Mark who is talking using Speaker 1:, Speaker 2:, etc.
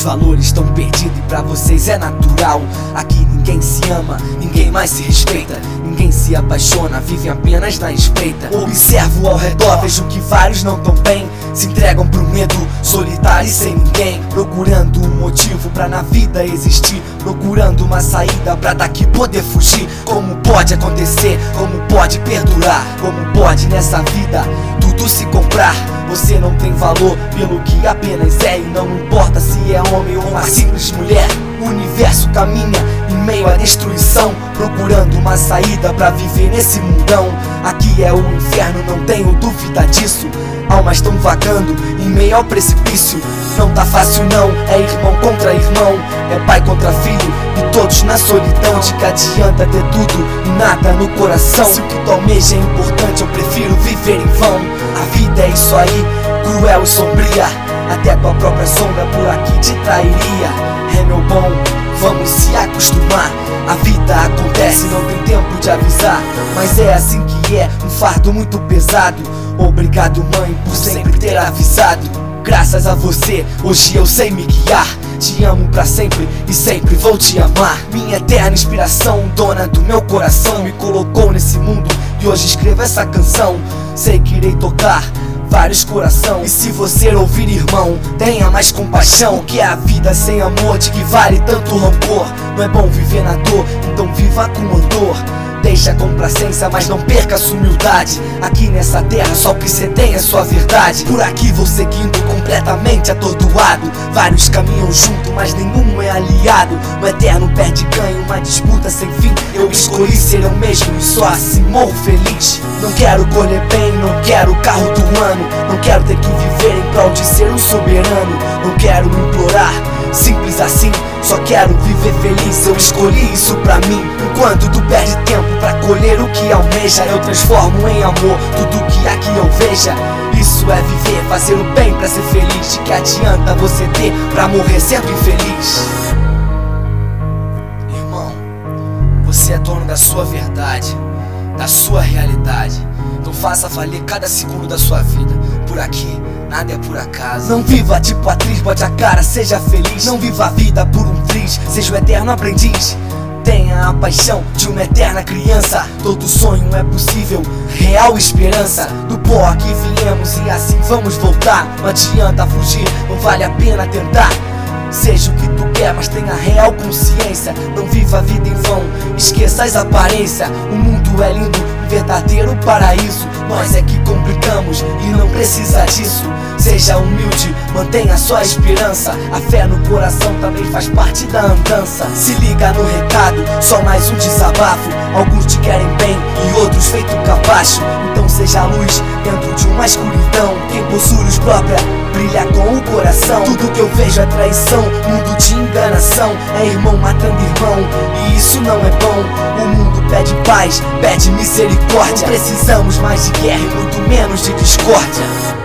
Speaker 1: valores estão perdidos e pra vocês é natural. Aqui ninguém se ama, ninguém mais se respeita, ninguém se apaixona, vivem apenas na espreita. Observo ao redor, vejo que vários não tão bem, se entregam pro medo, solitário e sem ninguém, procurando um motivo pra na vida existir, procurando uma saída pra daqui poder fugir. Como pode acontecer? Como pode perdurar? Como pode nessa vida tudo se comprar? Você não tem valor pelo que apenas é, e não importa se é homem ou uma simples mulher. O universo caminha em meio à destruição, procurando uma saída pra viver nesse mundão. Aqui é o inferno, não tenho dúvida disso. Almas tão vagando em meio ao precipício. Não tá fácil não, é irmão contra irmão, é pai contra filho e todos na solidão. De que adianta ter tudo e nada no coração? Se o que tu almeja é importante, eu prefiro viver em vão. A vida é isso aí, cruel e sombria, até tua própria sombra por aqui te trairia. É meu bom, vamos se acostumar. A vida acontece, não tem tempo de avisar, mas é assim que é, um fardo muito pesado. Obrigado mãe por sempre ter avisado. Graças a você, hoje eu sei me guiar. Te amo pra sempre e sempre vou te amar. Minha eterna inspiração, dona do meu coração, me colocou nesse mundo e hoje escrevo essa canção. Sei que irei tocar vários coração. E se você ouvir, irmão, tenha mais compaixão. O que é a vida sem amor? De que vale tanto rancor? Não é bom viver na dor, então viva com andor. Deixa a complacência, mas não perca sua humildade. Aqui nessa terra só o que cê tem é sua verdade. Por aqui vou seguindo completamente atordoado. Vários caminham junto, mas nenhum é aliado. No eterno perde-ganho, uma disputa sem fim. Eu escolhi ser eu mesmo e só assim morro feliz. Não quero colher bem, não quero o carro do ano, não quero ter que viver em prol de ser um soberano. Não quero implorar, simples assim, só quero viver feliz, eu escolhi isso pra mim. Enquanto tu perde tempo pra colher o que almeja, eu transformo em amor tudo que aqui eu veja. Isso é viver, fazer o bem pra ser feliz. De que adianta você ter pra morrer sendo infeliz? Irmão, você é dono da sua verdade, da sua realidade. Então faça valer cada segundo da sua vida. Por aqui, nada é por acaso. Não viva tipo atriz, bote a cara, seja feliz. Não viva a vida por um triz, seja o eterno aprendiz. Tenha a paixão de uma eterna criança. Todo sonho é possível, real esperança. Do pó aqui viemos e assim vamos voltar. Não adianta fugir, não vale a pena tentar. Seja o que tu quer, mas tenha real consciência. Não viva a vida em vão, esqueça as aparências. O mundo é lindo, um verdadeiro paraíso. Nós é que complicamos e não precisa disso. Seja humilde, mantenha sua esperança. A fé no coração também faz parte da andança. Se liga no recado, só mais um desabafo. Alguns te querem bem e outros feito capacho. Então seja a luz dentro de uma escuridão. Quem possui luz própria brilha com o coração. Tudo que eu vejo é traição, mundo de enganação. É irmão matando irmão e isso não é bom. O mundo pede paz, pede misericórdia. Não precisamos mais de guerra e muito menos de discórdia.